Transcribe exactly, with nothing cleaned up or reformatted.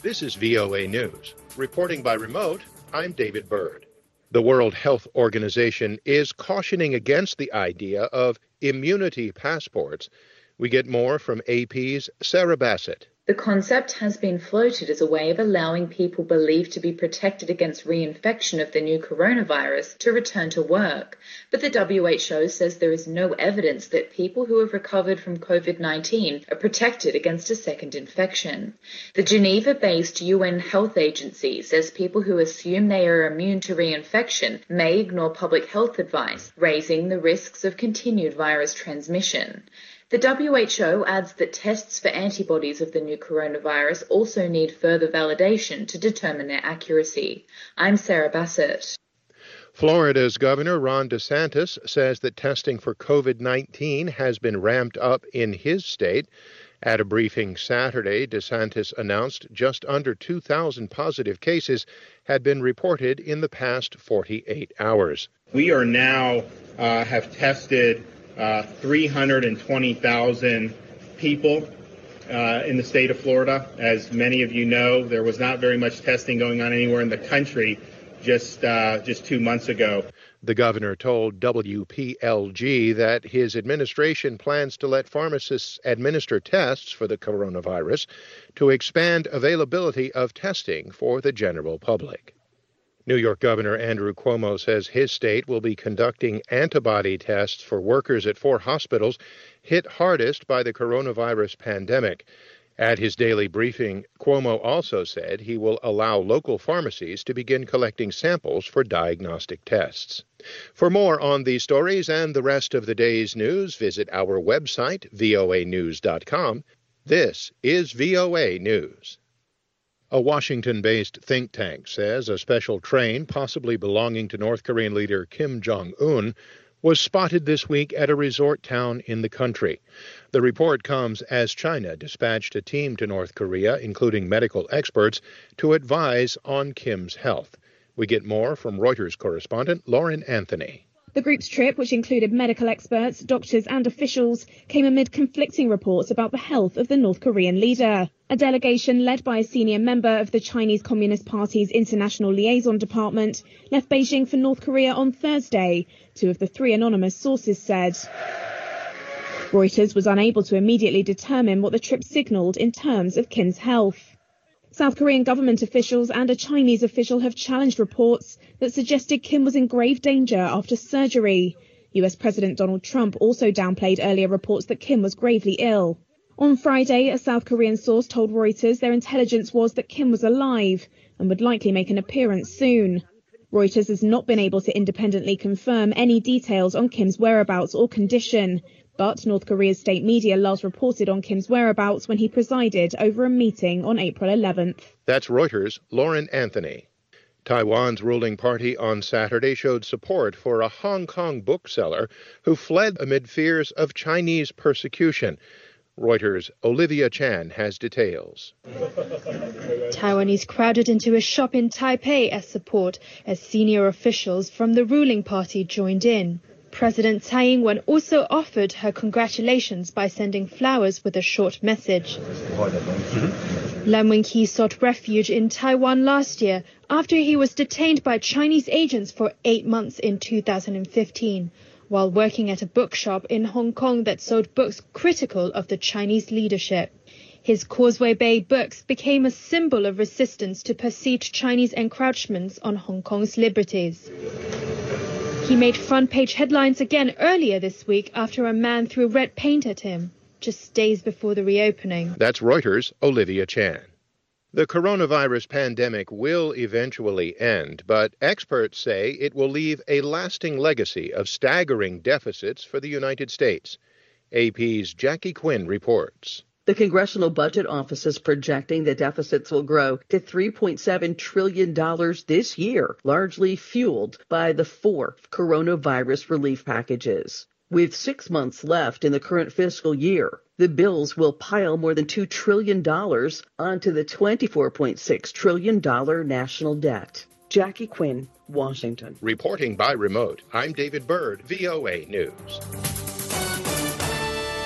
This is V O A News. Reporting by remote, I'm David Byrd. The World Health Organization is cautioning against the idea of immunity passports. We get more from A P's Sarah Bassett. The concept has been floated as a way of allowing people believed to be protected against reinfection of the new coronavirus to return to work. But the W H O says there is no evidence that people who have recovered from COVID nineteen are protected against a second infection. The Geneva-based U N Health Agency says people who assume they are immune to reinfection may ignore public health advice, raising the risks of continued virus transmission. The W H O adds that tests for antibodies of the new coronavirus also need further validation to determine their accuracy. I'm Sarah Bassett. Florida's Governor Ron DeSantis says that testing for COVID nineteen has been ramped up in his state. At a briefing Saturday, DeSantis announced just under two thousand positive cases had been reported in the past forty-eight hours. We are now uh, have tested Uh, three hundred twenty thousand people uh, in the state of Florida. As many of you know, there was not very much testing going on anywhere in the country just uh, just two months ago. The governor told W P L G that his administration plans to let pharmacists administer tests for the coronavirus to expand availability of testing for the general public. New York Governor Andrew Cuomo says his state will be conducting antibody tests for workers at four hospitals hit hardest by the coronavirus pandemic. At his daily briefing, Cuomo also said he will allow local pharmacies to begin collecting samples for diagnostic tests. For more on these stories and the rest of the day's news, visit our website, V O A news dot com. This is V O A News. A Washington-based think tank says a special train, possibly belonging to North Korean leader Kim Jong-un, was spotted this week at a resort town in the country. The report comes as China dispatched a team to North Korea, including medical experts, to advise on Kim's health. We get more from Reuters correspondent Lauren Anthony. The group's trip, which included medical experts, doctors and officials, came amid conflicting reports about the health of the North Korean leader. A delegation led by a senior member of the Chinese Communist Party's International Liaison Department left Beijing for North Korea on Thursday, two of the three anonymous sources said. Reuters was unable to immediately determine what the trip signalled in terms of Kim's health. South Korean government officials and a Chinese official have challenged reports that suggested Kim was in grave danger after surgery. U S President Donald Trump also downplayed earlier reports that Kim was gravely ill. On Friday, a South Korean source told Reuters their intelligence was that Kim was alive and would likely make an appearance soon. Reuters has not been able to independently confirm any details on Kim's whereabouts or condition. But North Korea's state media last reported on Kim's whereabouts when he presided over a meeting on April eleventh. That's Reuters' Lauren Anthony. Taiwan's ruling party on Saturday showed support for a Hong Kong bookseller who fled amid fears of Chinese persecution. Reuters' Olivia Chan has details. Taiwanese crowded into a shop in Taipei as support as senior officials from the ruling party joined in. President Tsai Ing-wen also offered her congratulations by sending flowers with a short message. Lam Wing-Kee sought refuge in Taiwan last year after he was detained by Chinese agents for eight months in two thousand fifteen, while working at a bookshop in Hong Kong that sold books critical of the Chinese leadership. His Causeway Bay books became a symbol of resistance to perceived Chinese encroachments on Hong Kong's liberties. He made front-page headlines again earlier this week after a man threw red paint at him, just days before the reopening. That's Reuters' Olivia Chan. The coronavirus pandemic will eventually end, but experts say it will leave a lasting legacy of staggering deficits for the United States. A P's Jackie Quinn reports. The Congressional Budget Office is projecting the deficits will grow to three point seven trillion dollars this year, largely fueled by the four coronavirus relief packages. With six months left in the current fiscal year, the bills will pile more than two trillion dollars onto the twenty-four point six trillion dollars national debt. Jackie Quinn, Washington. Reporting by remote, I'm David Byrd, V O A News.